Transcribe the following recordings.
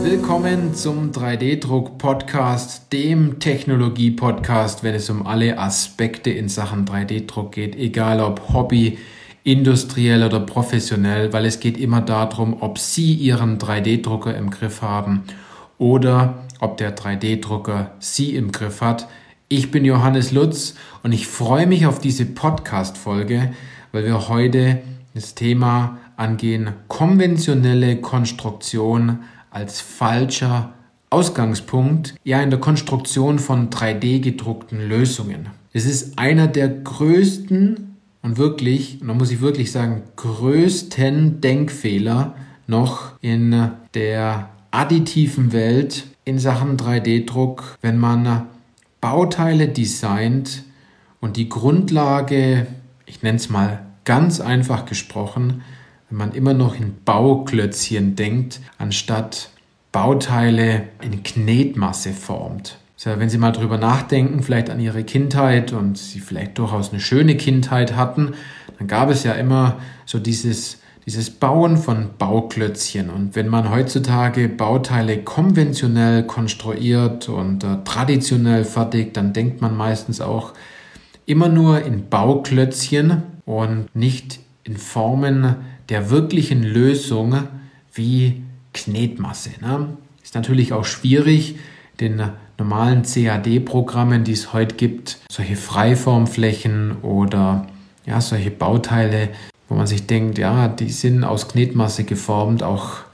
Willkommen zum 3D-Druck-Podcast, dem Technologie-Podcast, wenn es um alle Aspekte in Sachen 3D-Druck geht, egal ob Hobby, industriell oder professionell, weil es geht immer darum, ob Sie Ihren 3D-Drucker im Griff haben oder ob der 3D-Drucker Sie im Griff hat. Ich bin Johannes Lutz und ich freue mich auf diese Podcast-Folge, weil wir heute das Thema angehen: konventionelle Konstruktion als falscher Ausgangspunkt, in der Konstruktion von 3D-gedruckten Lösungen. Es ist einer der größten und wirklich, und da muss ich wirklich sagen, größten Denkfehler noch in der additiven Welt in Sachen 3D-Druck, wenn man Bauteile designt und die Grundlage, ich nenne es mal ganz einfach gesprochen, wenn man immer noch in Bauklötzchen denkt, anstatt Bauteile in Knetmasse formt. Also wenn Sie mal drüber nachdenken, vielleicht an Ihre Kindheit und Sie vielleicht durchaus eine schöne Kindheit hatten, dann gab es ja immer so dieses Bauen von Bauklötzchen. Und wenn man heutzutage Bauteile konventionell konstruiert und traditionell fertigt, dann denkt man meistens auch immer nur in Bauklötzchen und nicht in Formen der wirklichen Lösung wie Knetmasse. Ist natürlich auch schwierig, den normalen CAD-Programmen, die es heute gibt, solche Freiformflächen oder solche Bauteile, wo man sich denkt, die sind aus Knetmasse geformt,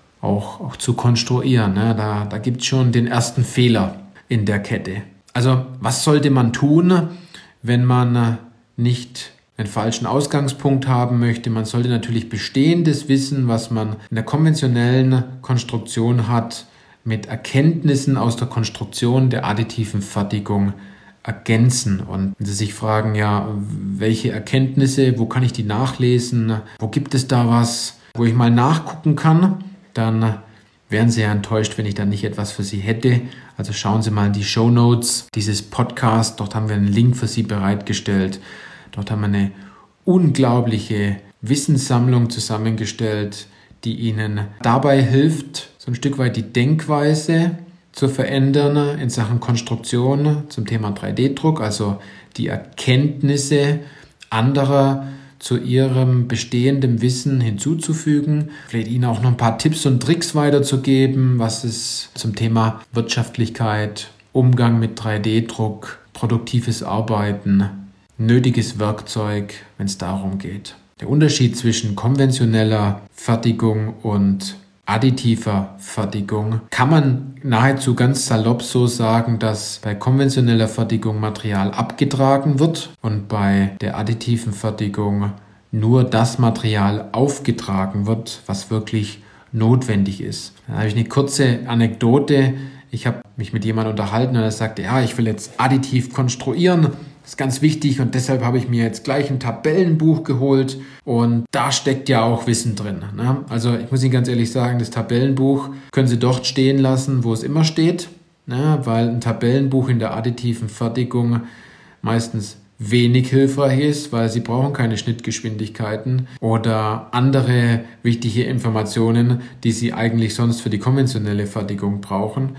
auch zu konstruieren. Da gibt es schon den ersten Fehler in der Kette. Also was sollte man tun, wenn man nicht einen falschen Ausgangspunkt haben möchte? Man sollte natürlich bestehendes Wissen, was man in der konventionellen Konstruktion hat, mit Erkenntnissen aus der Konstruktion der additiven Fertigung ergänzen. Und wenn Sie sich fragen, welche Erkenntnisse, wo kann ich die nachlesen, wo gibt es da was, wo ich mal nachgucken kann, dann wären Sie ja enttäuscht, wenn ich dann nicht etwas für Sie hätte. Also schauen Sie mal in die Shownotes dieses Podcasts, dort haben wir einen Link für Sie bereitgestellt. Dort haben wir eine unglaubliche Wissenssammlung zusammengestellt, die Ihnen dabei hilft, so ein Stück weit die Denkweise zu verändern in Sachen Konstruktion zum Thema 3D-Druck, also die Erkenntnisse anderer zu Ihrem bestehenden Wissen hinzuzufügen, vielleicht Ihnen auch noch ein paar Tipps und Tricks weiterzugeben, was es zum Thema Wirtschaftlichkeit, Umgang mit 3D-Druck, produktives Arbeiten, nötiges Werkzeug, wenn es darum geht. Der Unterschied zwischen konventioneller Fertigung und additiver Fertigung kann man nahezu ganz salopp so sagen, dass bei konventioneller Fertigung Material abgetragen wird und bei der additiven Fertigung nur das Material aufgetragen wird, was wirklich notwendig ist. Da habe ich eine kurze Anekdote. Ich habe mich mit jemandem unterhalten und er sagte, ich will jetzt additiv konstruieren. Das ist ganz wichtig und deshalb habe ich mir jetzt gleich ein Tabellenbuch geholt und da steckt ja auch Wissen drin. Also ich muss Ihnen ganz ehrlich sagen, das Tabellenbuch können Sie dort stehen lassen, wo es immer steht, weil ein Tabellenbuch in der additiven Fertigung meistens wenig hilfreich ist, weil Sie brauchen keine Schnittgeschwindigkeiten oder andere wichtige Informationen, die Sie eigentlich sonst für die konventionelle Fertigung brauchen.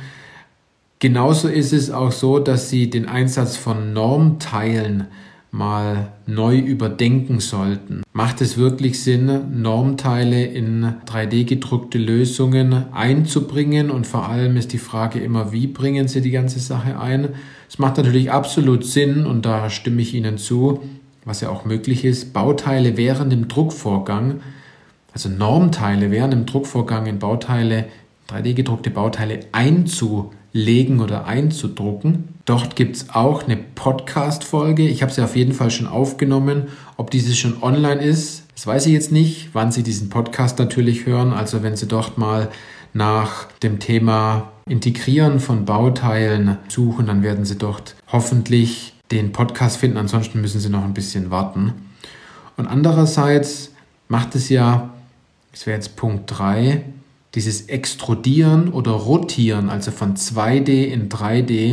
Genauso ist es auch so, dass Sie den Einsatz von Normteilen mal neu überdenken sollten. Macht es wirklich Sinn, Normteile in 3D-gedruckte Lösungen einzubringen? Und vor allem ist die Frage immer, wie bringen Sie die ganze Sache ein? Es macht natürlich absolut Sinn, und da stimme ich Ihnen zu, was ja auch möglich ist, Bauteile während dem Druckvorgang, also Normteile während dem Druckvorgang in Bauteile, 3D-gedruckte Bauteile einzulegen oder einzudrucken. Dort gibt es auch eine Podcast-Folge. Ich habe sie auf jeden Fall schon aufgenommen. Ob diese schon online ist, das weiß ich jetzt nicht, wann Sie diesen Podcast natürlich hören. Also wenn Sie dort mal nach dem Thema Integrieren von Bauteilen suchen, dann werden Sie dort hoffentlich den Podcast finden. Ansonsten müssen Sie noch ein bisschen warten. Und andererseits macht es ja, das wäre jetzt Punkt 3, dieses Extrudieren oder Rotieren, also von 2D in 3D,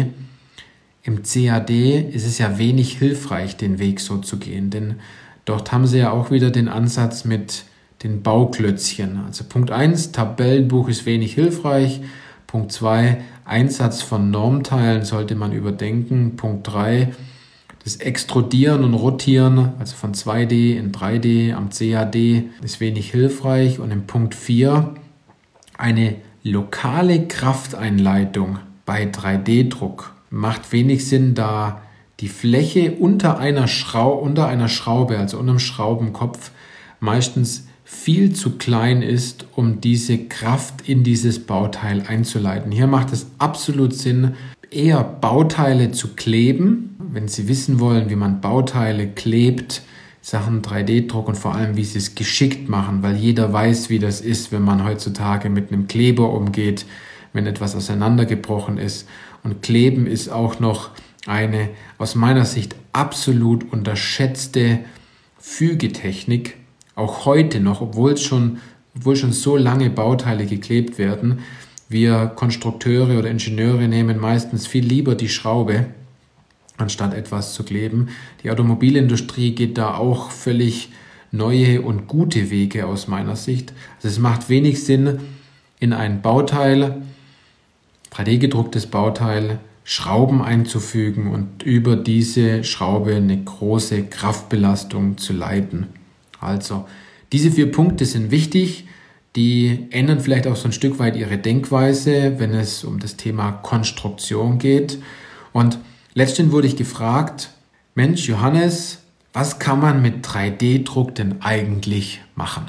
im CAD ist es ja wenig hilfreich, den Weg so zu gehen, denn dort haben Sie ja auch wieder den Ansatz mit den Bauklötzchen. Also Punkt 1, Tabellenbuch ist wenig hilfreich. Punkt 2, Einsatz von Normteilen sollte man überdenken. Punkt 3, das Extrudieren und Rotieren, also von 2D in 3D am CAD, ist wenig hilfreich. Und im Punkt 4, eine lokale Krafteinleitung bei 3D-Druck macht wenig Sinn, da die Fläche unter einer Schraube, also unter dem Schraubenkopf, meistens viel zu klein ist, um diese Kraft in dieses Bauteil einzuleiten. Hier macht es absolut Sinn, eher Bauteile zu kleben, wenn Sie wissen wollen, wie man Bauteile klebt, Sachen 3D-Druck und vor allem, wie Sie es geschickt machen, weil jeder weiß, wie das ist, wenn man heutzutage mit einem Kleber umgeht, wenn etwas auseinandergebrochen ist. Und Kleben ist auch noch eine aus meiner Sicht absolut unterschätzte Fügetechnik, auch heute noch, obwohl schon so lange Bauteile geklebt werden. Wir Konstrukteure oder Ingenieure nehmen meistens viel lieber die Schraube, anstatt etwas zu kleben. Die Automobilindustrie geht da auch völlig neue und gute Wege aus meiner Sicht. Also es macht wenig Sinn, in ein Bauteil, 3D-gedrucktes Bauteil, Schrauben einzufügen und über diese Schraube eine große Kraftbelastung zu leiten. Also, diese 4 Punkte sind wichtig, die ändern vielleicht auch so ein Stück weit Ihre Denkweise, wenn es um das Thema Konstruktion geht. Und letztens wurde ich gefragt, Mensch Johannes, was kann man mit 3D-Druck denn eigentlich machen?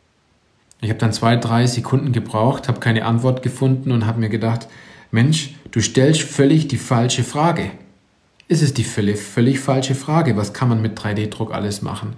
Ich habe dann 2-3 Sekunden gebraucht, habe keine Antwort gefunden und habe mir gedacht, Mensch, du stellst völlig die falsche Frage. Es ist die völlig falsche Frage, was kann man mit 3D-Druck alles machen?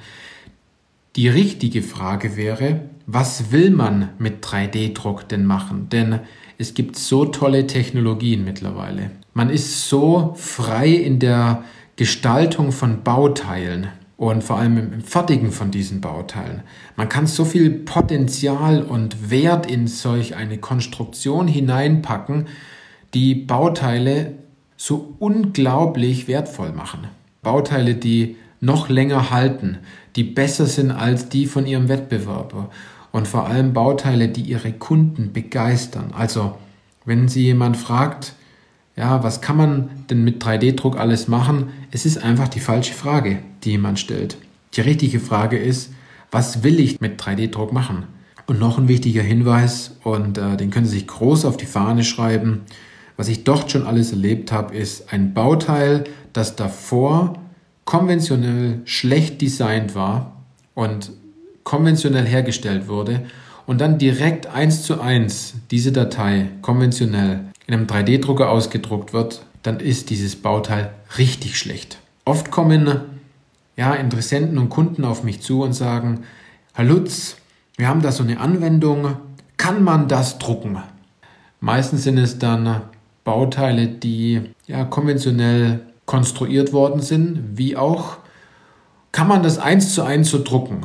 Die richtige Frage wäre, was will man mit 3D-Druck denn machen? Denn es gibt so tolle Technologien mittlerweile. Man ist so frei in der Gestaltung von Bauteilen und vor allem im Fertigen von diesen Bauteilen. Man kann so viel Potenzial und Wert in solch eine Konstruktion hineinpacken, die Bauteile so unglaublich wertvoll machen. Bauteile, die noch länger halten, die besser sind als die von ihrem Wettbewerber und vor allem Bauteile, die ihre Kunden begeistern. Also, wenn Sie jemand fragt, ja, was kann man denn mit 3D-Druck alles machen? Es ist einfach die falsche Frage, die jemand stellt. Die richtige Frage ist, was will ich mit 3D-Druck machen? Und noch ein wichtiger Hinweis, und den können Sie sich groß auf die Fahne schreiben, was ich dort schon alles erlebt habe, ist ein Bauteil, das davor konventionell schlecht designt war und konventionell hergestellt wurde und dann direkt 1:1 diese Datei konventionell in einem 3D-Drucker ausgedruckt wird, dann ist dieses Bauteil richtig schlecht. Oft kommen Interessenten und Kunden auf mich zu und sagen, Herr Lutz, wir haben da so eine Anwendung, kann man das drucken? Meistens sind es dann Bauteile, die konventionell konstruiert worden sind, wie auch, kann man das 1:1 so drucken?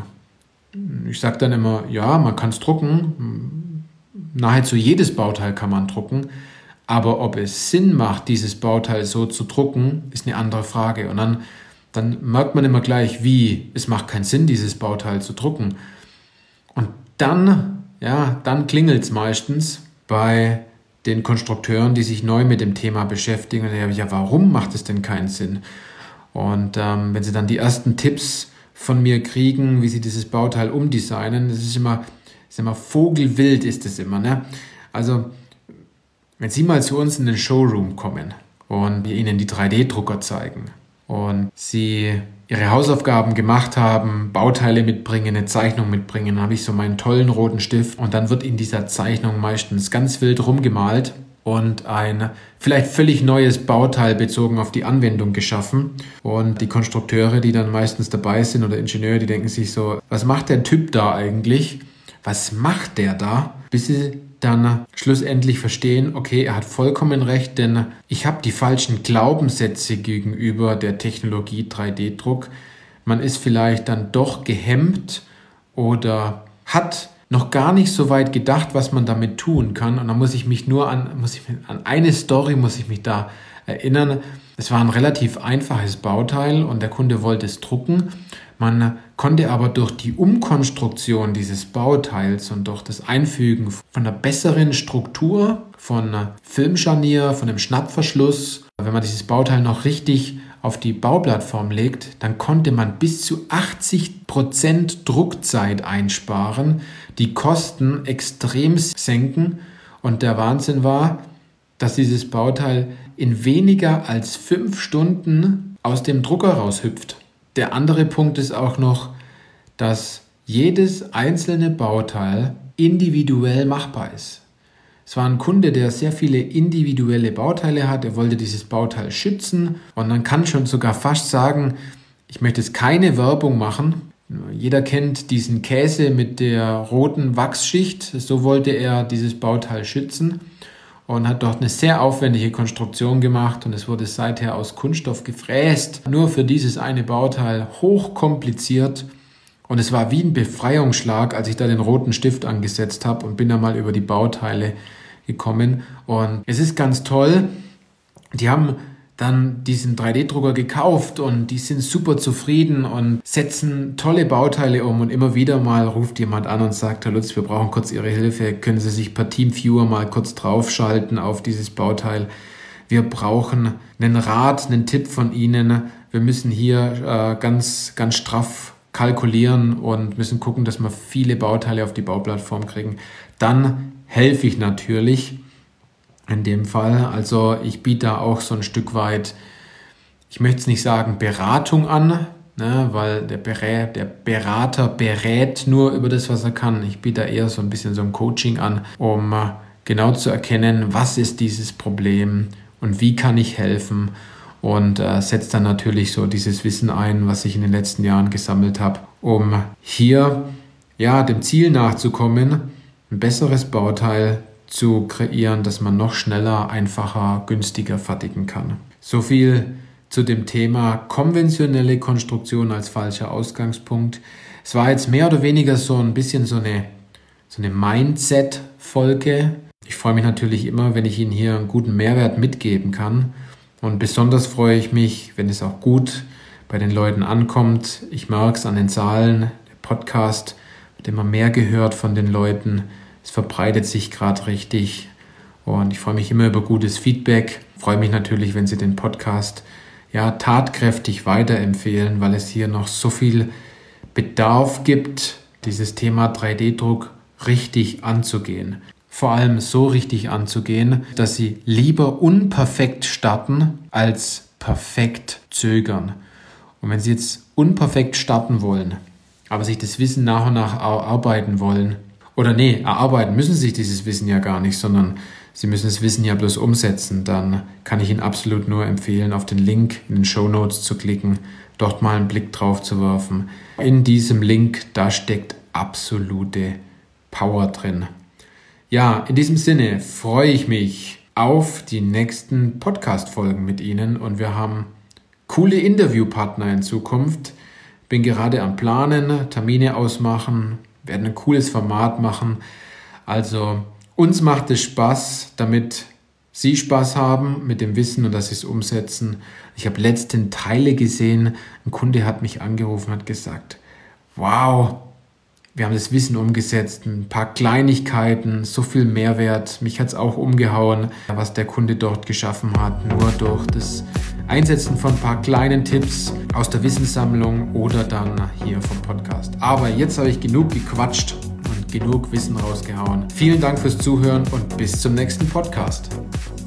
Ich sage dann immer, ja, man kann es drucken, nahezu jedes Bauteil kann man drucken, aber ob es Sinn macht, dieses Bauteil so zu drucken, ist eine andere Frage. Und dann merkt man immer gleich, es macht keinen Sinn, dieses Bauteil zu drucken. Und dann klingelt es meistens bei den Konstrukteuren, die sich neu mit dem Thema beschäftigen. Und ja, warum macht es denn keinen Sinn? Und wenn sie dann die ersten Tipps von mir kriegen, wie sie dieses Bauteil umdesignen, das ist immer vogelwild ist es immer. Ne? Also, wenn Sie mal zu uns in den Showroom kommen und wir Ihnen die 3D-Drucker zeigen und Sie Ihre Hausaufgaben gemacht haben, Bauteile mitbringen, eine Zeichnung mitbringen, dann habe ich so meinen tollen roten Stift und dann wird in dieser Zeichnung meistens ganz wild rumgemalt und ein vielleicht völlig neues Bauteil bezogen auf die Anwendung geschaffen. Und die Konstrukteure, die dann meistens dabei sind oder Ingenieure, die denken sich so, was macht der Typ da eigentlich? Was macht der da? Bis sie dann schlussendlich verstehen, okay, er hat vollkommen recht, denn ich habe die falschen Glaubenssätze gegenüber der Technologie 3D-Druck. Man ist vielleicht dann doch gehemmt oder hat noch gar nicht so weit gedacht, was man damit tun kann. Und dann muss ich mich an eine Story da erinnern. Es war ein relativ einfaches Bauteil und der Kunde wollte es drucken. Man konnte aber durch die Umkonstruktion dieses Bauteils und durch das Einfügen von einer besseren Struktur, von Filmscharnier, von einem Schnappverschluss, wenn man dieses Bauteil noch richtig auf die Bauplattform legt, dann konnte man bis zu 80% Druckzeit einsparen, die Kosten extrem senken und der Wahnsinn war, dass dieses Bauteil in weniger als 5 Stunden aus dem Drucker raushüpft. Der andere Punkt ist auch noch, dass jedes einzelne Bauteil individuell machbar ist. Es war ein Kunde, der sehr viele individuelle Bauteile hat. Er wollte dieses Bauteil schützen und man kann schon sogar fast sagen, ich möchte jetzt keine Werbung machen. Jeder kennt diesen Käse mit der roten Wachsschicht. So wollte er dieses Bauteil schützen und hat dort eine sehr aufwendige Konstruktion gemacht und es wurde seither aus Kunststoff gefräst. Nur für dieses eine Bauteil hochkompliziert und es war wie ein Befreiungsschlag, als ich da den roten Stift angesetzt habe und bin da mal über die Bauteile gekommen. Und es ist ganz toll, die haben dann diesen 3D-Drucker gekauft und die sind super zufrieden und setzen tolle Bauteile um und immer wieder mal ruft jemand an und sagt, Herr Lutz, wir brauchen kurz Ihre Hilfe, können Sie sich per Teamviewer mal kurz draufschalten auf dieses Bauteil. Wir brauchen einen Rat, einen Tipp von Ihnen. Wir müssen hier ganz straff kalkulieren und müssen gucken, dass wir viele Bauteile auf die Bauplattform kriegen. Dann helfe ich natürlich in dem Fall. Also ich biete da auch so ein Stück weit, ich möchte es nicht sagen Beratung an, ne, weil der Berater berät nur über das, was er kann. Ich biete da eher so ein bisschen so ein Coaching an, um genau zu erkennen, was ist dieses Problem und wie kann ich helfen. Und setze dann natürlich so dieses Wissen ein, was ich in den letzten Jahren gesammelt habe, um hier dem Ziel nachzukommen, ein besseres Bauteil zu kreieren, das man noch schneller, einfacher, günstiger fertigen kann. So viel zu dem Thema konventionelle Konstruktion als falscher Ausgangspunkt. Es war jetzt mehr oder weniger so ein bisschen so eine Mindset-Folge. Ich freue mich natürlich immer, wenn ich Ihnen hier einen guten Mehrwert mitgeben kann. Und besonders freue ich mich, wenn es auch gut bei den Leuten ankommt. Ich merke es an den Zahlen, der Podcast wird immer mehr gehört von den Leuten. Es verbreitet sich gerade richtig und ich freue mich immer über gutes Feedback. Ich freue mich natürlich, wenn Sie den Podcast tatkräftig weiterempfehlen, weil es hier noch so viel Bedarf gibt, dieses Thema 3D-Druck richtig anzugehen. Vor allem so richtig anzugehen, dass Sie lieber unperfekt starten als perfekt zögern. Und wenn Sie jetzt unperfekt starten wollen, aber sich das Wissen nach und nach erarbeiten wollen, erarbeiten müssen Sie sich dieses Wissen ja gar nicht, sondern Sie müssen das Wissen ja bloß umsetzen, dann kann ich Ihnen absolut nur empfehlen, auf den Link in den Shownotes zu klicken, dort mal einen Blick drauf zu werfen. In diesem Link, da steckt absolute Power drin. Ja, in diesem Sinne freue ich mich auf die nächsten Podcast-Folgen mit Ihnen und wir haben coole Interviewpartner in Zukunft. Bin gerade am Planen, Termine ausmachen, werden ein cooles Format machen. Also uns macht es Spaß, damit Sie Spaß haben mit dem Wissen und dass Sie es umsetzen. Ich habe letztens Teile gesehen, ein Kunde hat mich angerufen und hat gesagt, wow, wir haben das Wissen umgesetzt, ein paar Kleinigkeiten, so viel Mehrwert. Mich hat es auch umgehauen, was der Kunde dort geschaffen hat, nur durch das Einsetzen von ein paar kleinen Tipps aus der Wissenssammlung oder dann hier vom Podcast. Aber jetzt habe ich genug gequatscht und genug Wissen rausgehauen. Vielen Dank fürs Zuhören und bis zum nächsten Podcast.